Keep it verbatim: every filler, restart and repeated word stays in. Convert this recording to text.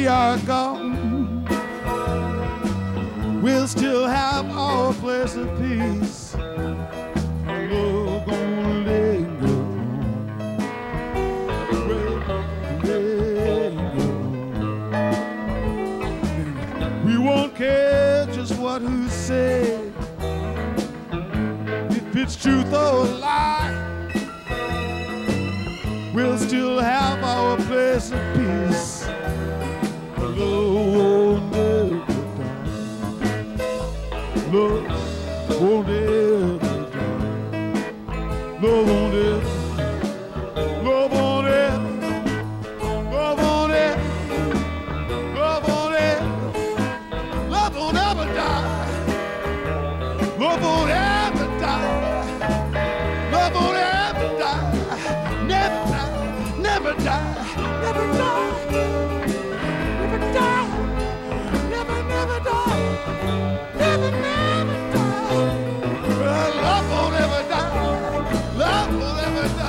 we are gone, we'll still have our place of peace. Love gonna let go. Well, let go. We won't care just what who said, if it's truth or a lie. We'll still have our place of peace. Love won't ever die. Love won't ever die. Love won't ever. Love won't ever. Love won't ever. Love won't ever. Love won't ever die. Love won't ever die. Love won't ever die. Never die. Never die. Never die. Never die. Never, never die. Never, never die. Well, love won't ever die. Love won't ever die.